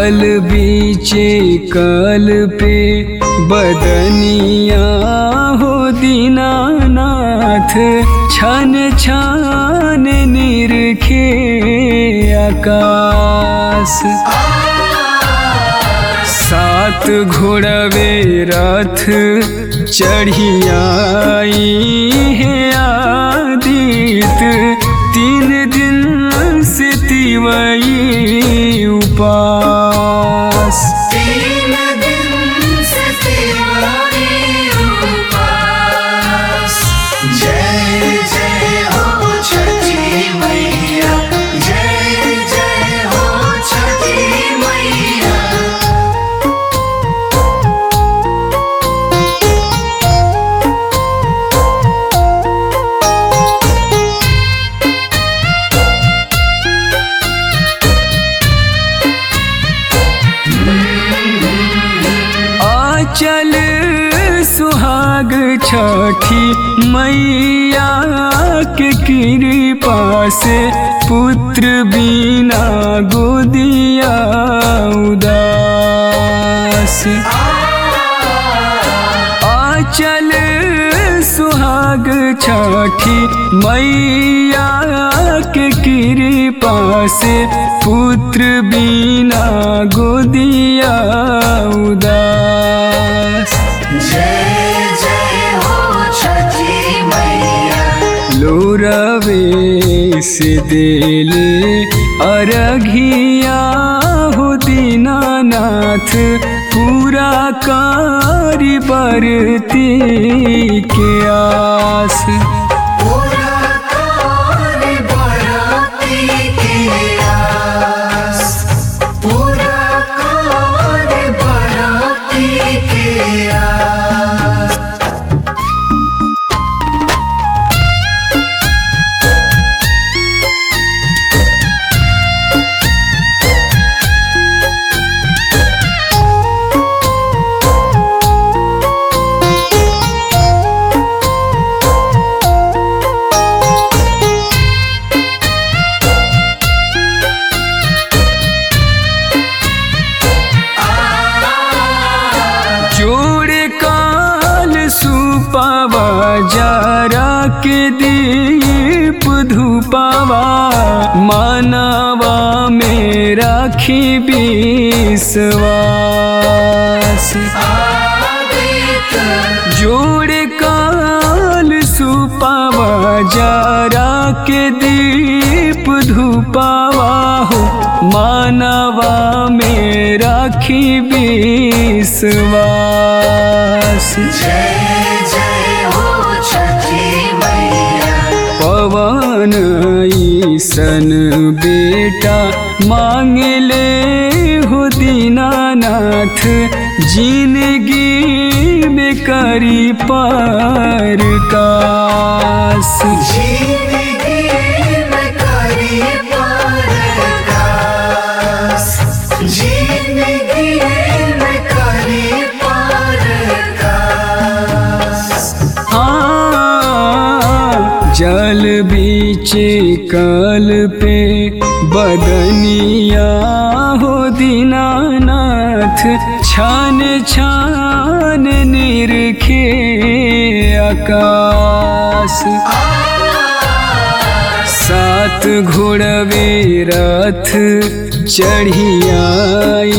जल बीचे कल पे बदनिया हो दीनानाथ, छन छान निरखे आकाश। सात घोड़वे रथ चढ़ियाई है आदित, 3 दिन से तिवई उपास। 3 दिन से तिवई उपास। जय जय हो छठी मैया, जय जय हो छठी मैया। चल सुहाग छठी मैया के कृपा से, पुत्र बिना गोदिया उदास। आचल सुहाग छठी मैया के कृपा से, पुत्र बिना गोदिया उदास। जय जय हो छठी मैया। लोरवे से देले अरघिया हो दीनानाथ, पूरा कारी बरती के आस। पूरा कारी बरती के आस। पूरा कारी बरती के आस। जोड़े काल सुपावा जारा के दीप धूपावा, मानवा में राखी विश्वास। जोड़े काल सुपावा जारा के दीप धूपावा हो, मानवा में राखी विश्वास। जय जय हो छठी मैया। पवन ईसन बेटा मांगले हो दीनानाथ, जिंदगी में करी पार कास। जिंदगी में करी पार कास। जिंदगी में करी पार कास। जल बीचे कल पे बदनिया हो दीनानाथ, छान छान निरखे आकाश। 7 घोड़वे रथ चढ़ियाई